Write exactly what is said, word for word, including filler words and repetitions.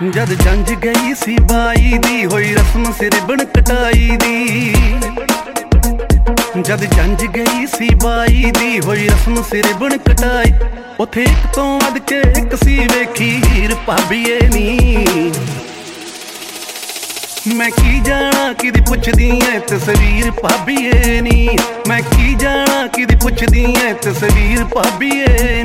जद जंज गई सी by the होई रस्म सिर बन कटाई दी। जद जंज गई सी बाई दी होई रस्म सिर बन कटाई। उथे एक तो वध के एक सी वेखी हीर भाभीए नी। मैं की जाना किदी पुछदी ऐ तस्वीर भाभीए नी। मैं की जाना किदी पुछदी ऐ तस्वीर भाभीए